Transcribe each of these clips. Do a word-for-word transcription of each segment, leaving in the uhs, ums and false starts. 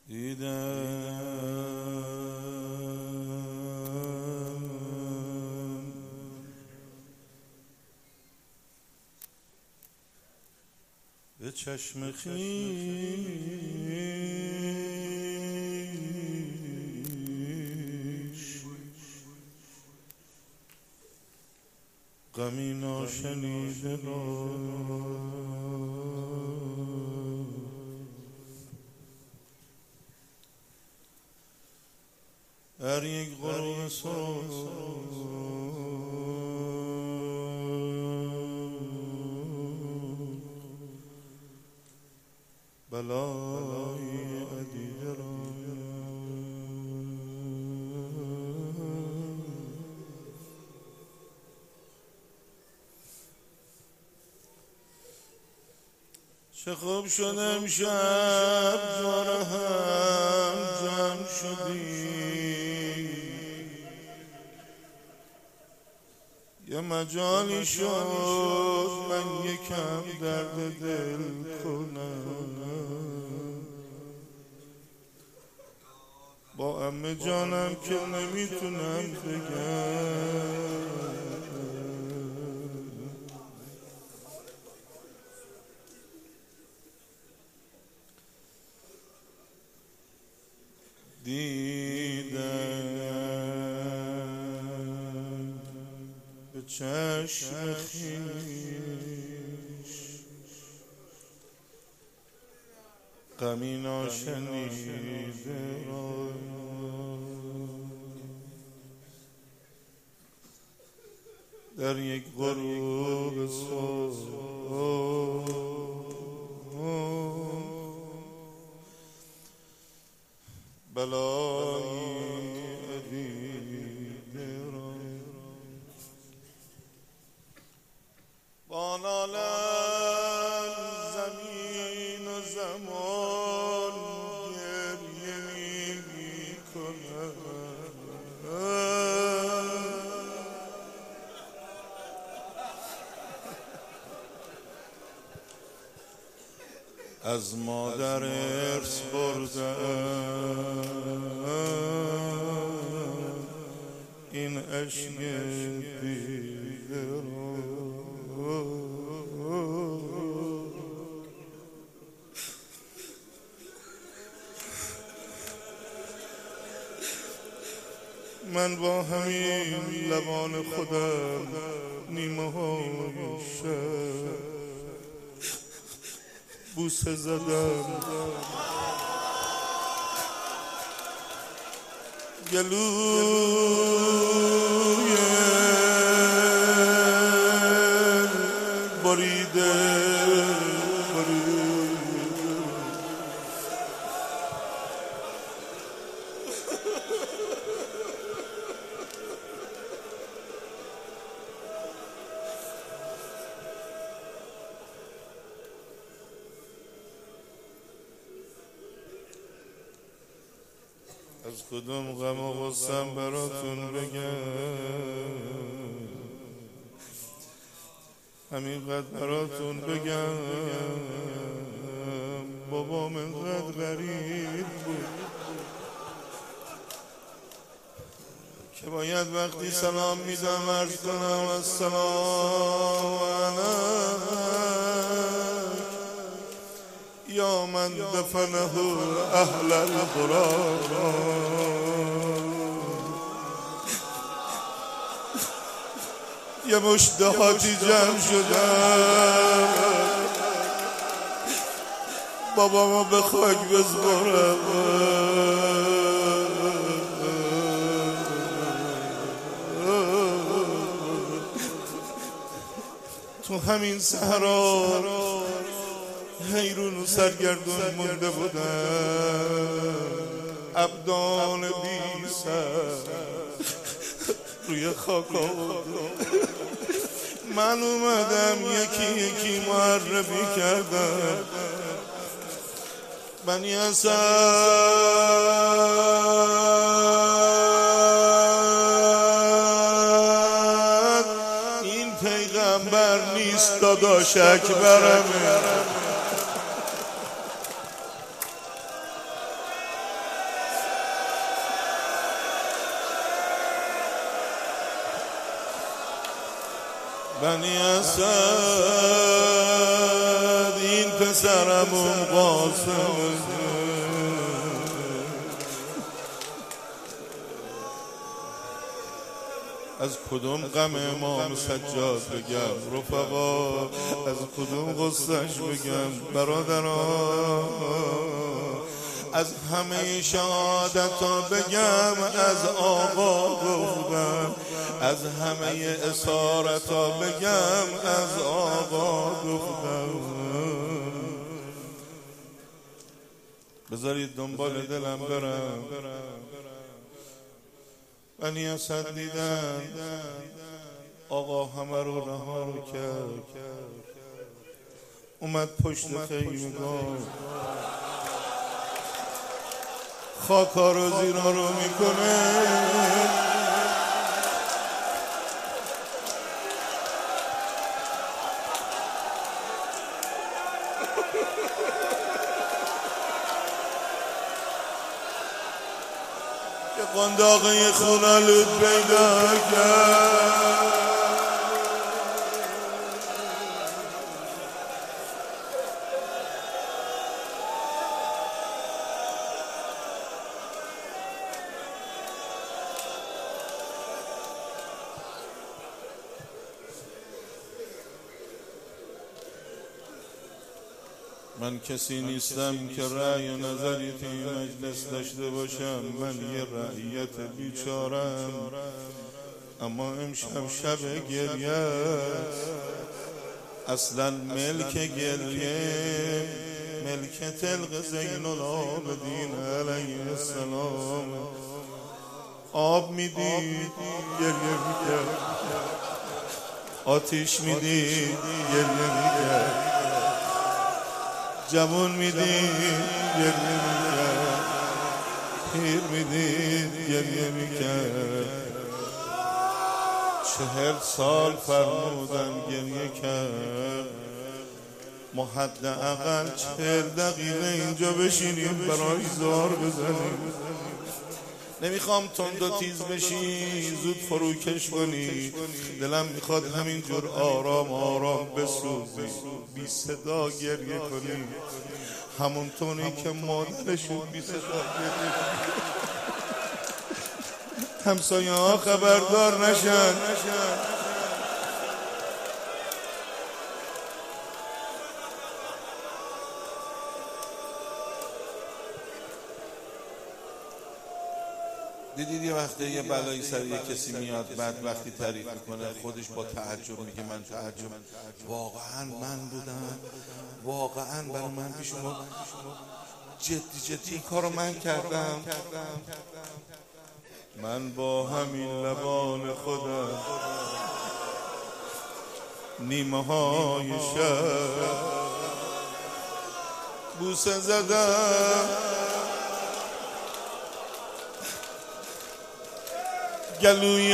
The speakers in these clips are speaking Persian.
دیدم به چشم خویش غمی ناشنیده را در یک غروب صبح بلای عدیده را چه خوب شد امشب دور هم جمع شدیم، یه مجالی شد من یکم درد دل کنم، با عمه جانم که نمیتونم بگم. دیدم به چشم خویش غمی ناشنیده را در یک غروب صبح بلای عدیده را با نالم زمین و زمان گریه می کند، از مادر ارث بردم این عشق دیده را. من با همین لبان خودم نیمه های شب بوسه زدم گلوی بریده بریده از کدوم غم و غصم براتون بگم، همینقدر براتون بگم بابام انقدر غریب بود که باید وقتی سلام میدم عرض کنم السلام علیک یا من دفنه اهل القرآن. یه مشت دهاتی جمع شدم بابامو به خاک بسپرم، تو همین صحرا حیرون و سرگردون مونده بودم، ابدان بی سر روی خاک آوردم. من اومدم یکی یکی معرفی کردم بنی اسد این پیغمبر نیست داداش اکبرمه. بنی اسد این پسرمون قاسم از کدوم غم امام سجاد بگم رفقا، از کدوم غصهش بگم برادران، از همه شهادتا بگم از آقا گفتم، از همه اسارتا بگم از آقا گفتم. بذارید دنبال دلم برم. بنی اسد دیدن آقا همه رو رها کرد، اومد پشت خیمگاه خاکا رو زیرا رو میکنه. که قنداقه خونالود پیدا کرد، من کسی نیستم که رأی و نظری توی مجلس داشته باشم، من یه رعیت بیچارم، اما امشب شب گریه است. اصلا ملک گریه ملک تلق زین العابدین علیه السلام. آب میدید گریه میکرد، آتیش میدید گریه میکرد، جوان میدید گریه میکرد، پیر میدید گریه میکرد. چهل سال فرمودن گریه کرد. ما حداقل چهل دقیقه اینجا بشینیم برای زار بزنیم. نمیخوام تند و تیز بشی، زود فروکش کنی. دلم میخواد همینجور آرام آرام بسوزی، بی صدا گریه کنی، همونطوری که مادرشون بی صدا گریه کنی، همسایه ها خبردار نشن. دیدید یه وقته یه بلایی سر یه کسی میاد، بعد وقتی تعریف میکنه خودش با تعجب میگه من تعجب واقعا من بودم، واقعا برای من پیش اومد، جدی جدی این کارو من کردم. من با همین لبان خودم نیمه های شب بوسه زدم، گلوی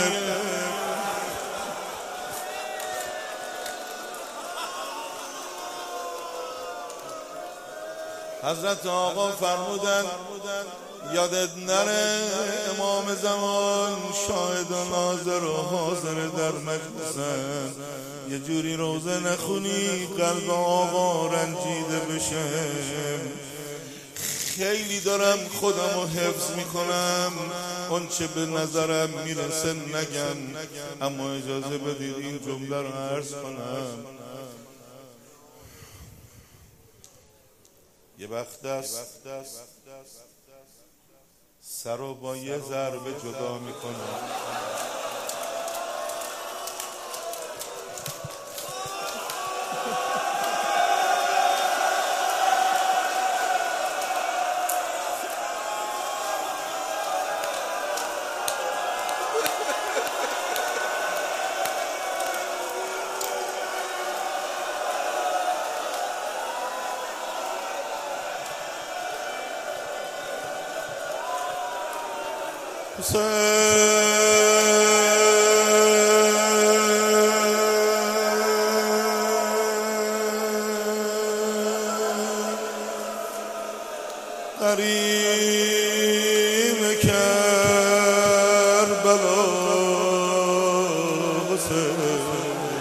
حضرت آقا فرمودن یادت نره امام زمان شاهد و ناظر و حاضر در مجلسن، یه جوری روزه نخونی قلب آقا رنجیده بشه. خیلی دارم خودم رو حفظ میکنم، اون چه به نظرم میرسه نگم، اما اجازه بدید این جمله رو عرض کنم. یه وقت است سر رو با یه ضربه جدا میکنم. قریم کربلا حسین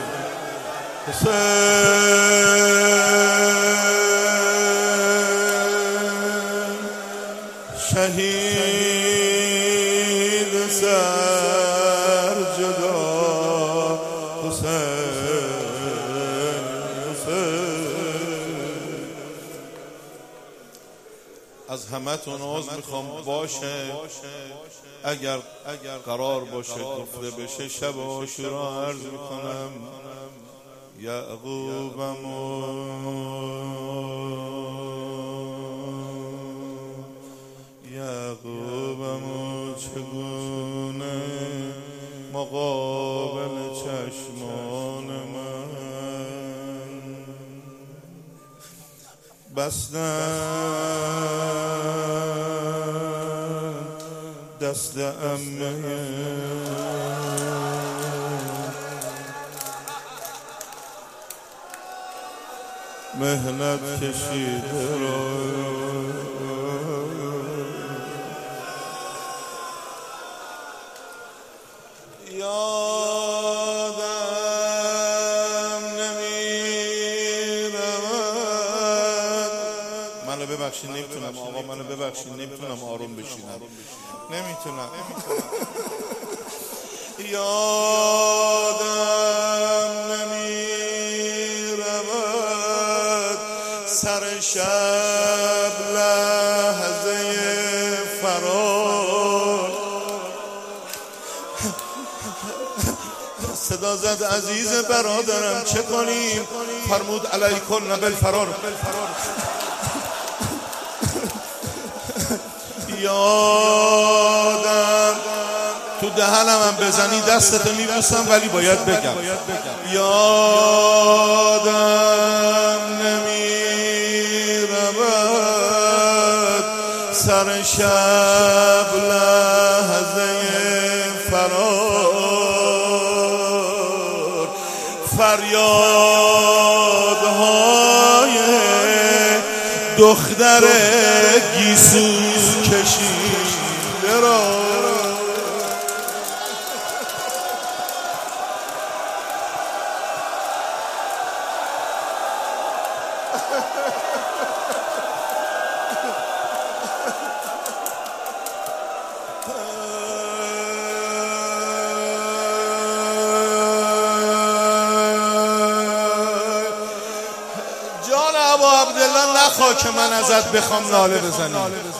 شهید سر جدا حسین حسین. از همتون عذر میخوام باشه اگر قرار باشه گفته بشه شب عاشورا عرض میکنم یعقوبمو یعقوبمو چگونه مقابل چشمان من بستن دست عمه مهنت کشیده را یادم نمیرود. منو ببخشید نمیتونم آقا، منو ببخشید نمیتونم آروم بشینم، نمیتونم یادم نمیرود سر شب لحظه فرار صدا زد عزیز برادرم چه کنیم؟ فرمود علیکن بالفرار. یادم تو دهنم هم بزنی دستتو میبوسم ولی باید بگم یادم نمیرود سر شب لحظه فرار فریادهای دختر گیسو کشیده را جان ابا عبدالله نخوا که من ازت بخوام ناله بزنی.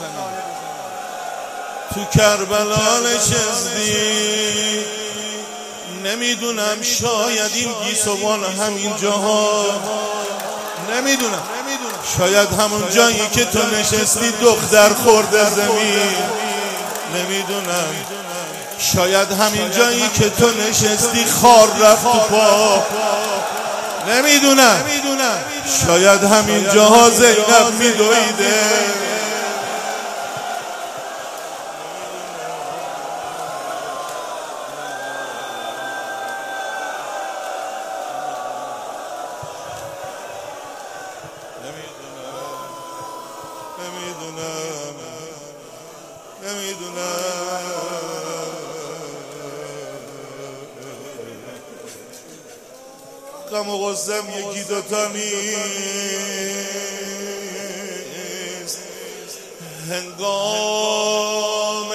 تو کربلا نشستی نمیدونم شاید این گیسوان همین جاها نمیدونم شاید همون جایی که تو نشستی دختر خورده زمین نمیدونم شاید همین جایی که تو نشستی خار رفت تو پا نمیدونم شاید همین جاها زینب میدویده نمیدونم نمیدونم غم و غصم یکی دوتا نیست هنگام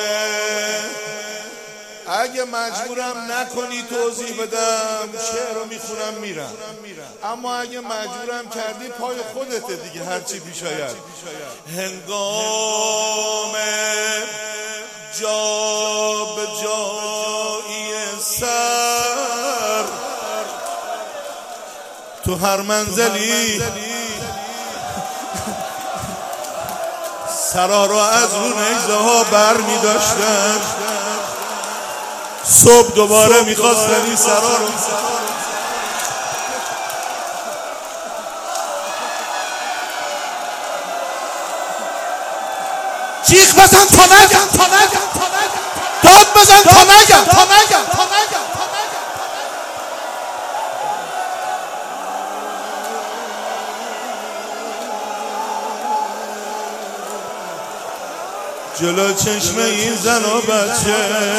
اگه مجبورم نکنی توضیح بدم شعر رو میخونم میرم اما اگه مجبورم کردی پای خودته دیگه هرچی پیش آید هنگام جا به جایی سر تو هر منزلی سرا رو از رو نیزه ها بر می داشتن صبح دوباره می خواستن این سرا رو جیغ بزن تا نگم داد بزن تا نگم جلو چشم این زن و بچه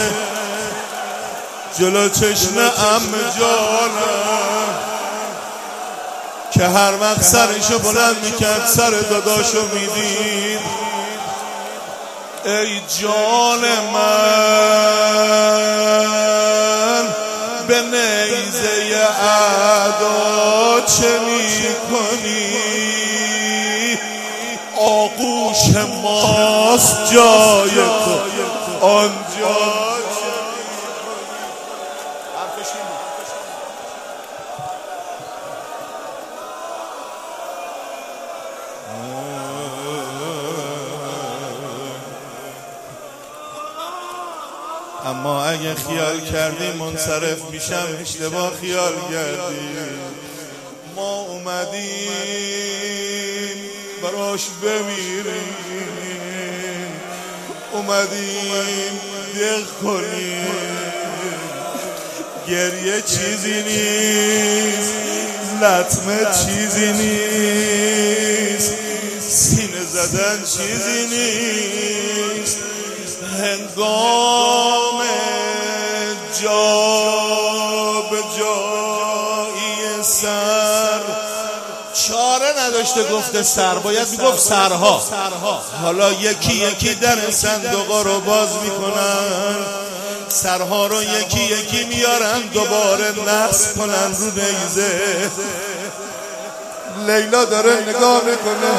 جلو چشم عمه جانم که هر وقت سرشو بلند میکرد سر داداشو میدید ای جان من به نیزه اعدا چه میکنی؟ آغوش ماست جای تو آنجا اما اگه خیال کردی منصرف میشم اشتباه خیال کردی. ما اومدیم براش بمیریم، اومدیم دق کنیم. گریه چیزی نیست، لطمه چیزی نیست، سینه زدن چیزی نیست. هنگام جا به جایی سر چاره نداشته گفته سر، باید میگفت سرها. حالا یکی یکی در صندوقا رو باز میکنن، سرها رو یکی یکی میارن دوباره نصب کنن رو نیزه. لیلا داره نگاه میکنه،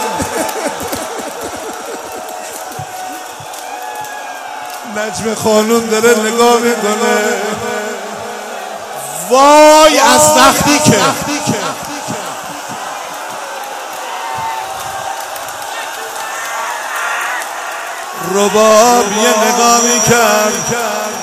نجم خانون داره نگاه میکنه. وای از وقتی که رباب یه نگاه میکرد،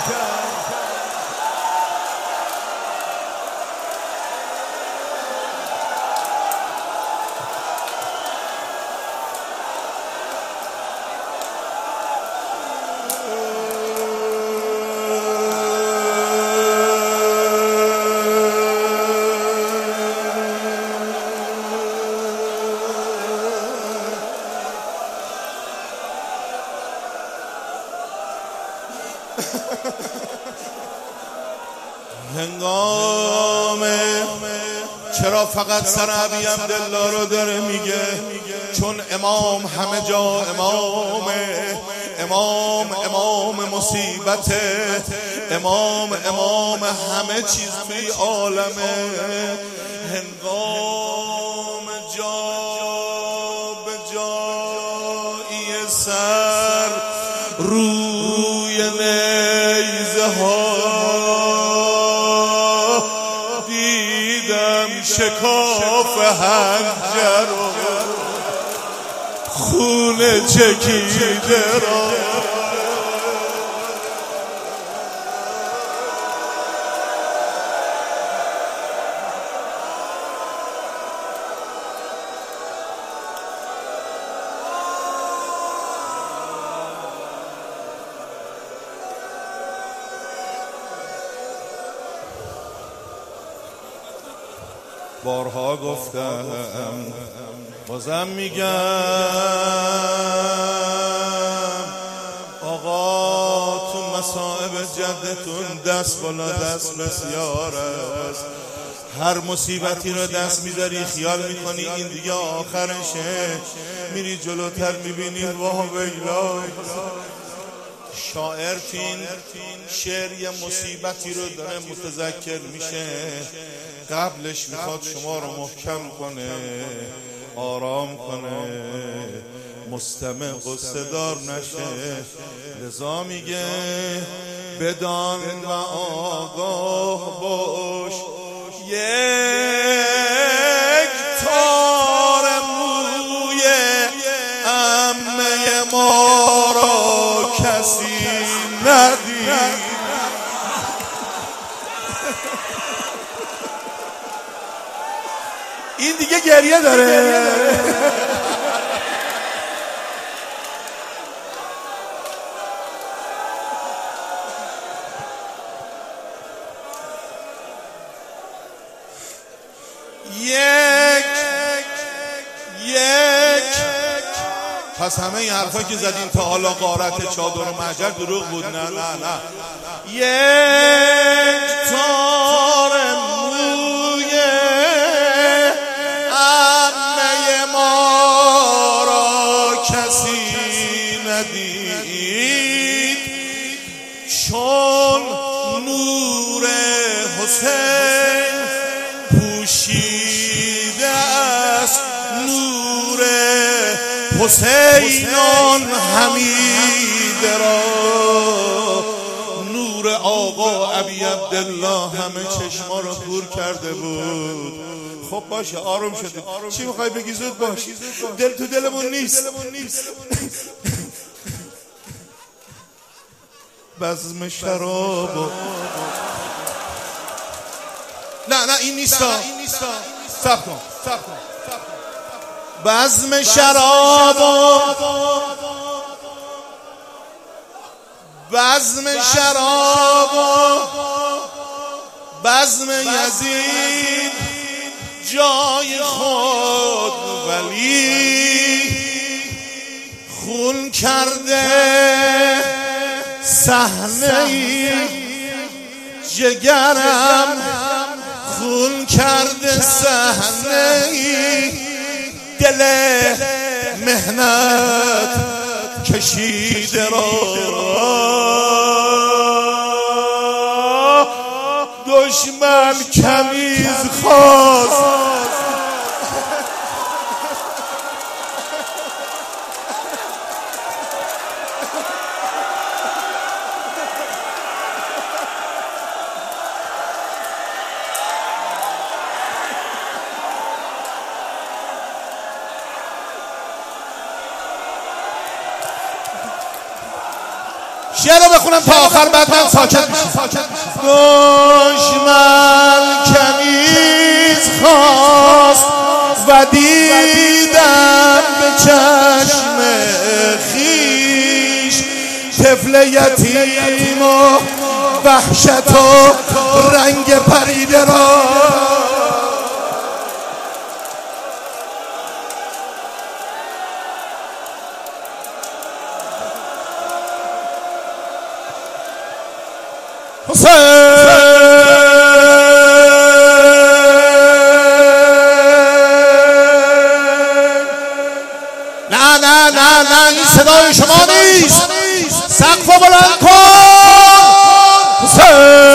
هنگامه چرا فقط سر ابی عبدالله رو داره میگه؟ چون امام همه جا امامه، امام امام مصیبته، امام امام همه چیز توی عالمه. هنگام جا به جایی سر روی نیزه ها دیدم شکاف حنجر و خونه چکیده را. بارها گفتم بازم میگم، آقا تو مصائب جدتون دست بالا دست بسیار است. هر مصیبتی رو دست میذاری خیال میکنی این دیگه آخرشه، میری جلوتر میبینی واه ویلا. شاعر تین شعر یه مصیبتی رو داره متذکر میشه، قبلش میخواد شما رو محکم کنه، آرام کنه، مستمع قصه دار نشه. لذا میگه بدان و آگاه باش، یک تار موی عمه ما را کسی ندید. این دیگه گریه داره. یک یک پس همه این حرفا که زدین تا حالا غارت چادر و محجر دروغ بود؟ نه نه نه. یک تار موی عمه ما را کسی ندید. حسینان حمید را نور آقا ابی عبدالله همه چشما را کور کرده بود. خب باشه آروم شده. چی میخوای بگی؟ زود باش، دل تو دلمون نیست. بزم شراب نه نه این نیستا، صبر کن. بزم شراب بزم شراب بزم یزید جای خود ولی خون کرده صحنه جگرم، خون کرده صحنه دل مهنت کشیده را. دشمن کمیز خواست شعر رو بخونم تا آخر بعد من ساکت میشم. دشمن کمیز خواست و دیدم به چشم خیش طفل یتیم و وحشت و رنگ پریده را. حسین نه نه نه نه این صدای شما نیست، سقف بلند کن. حسین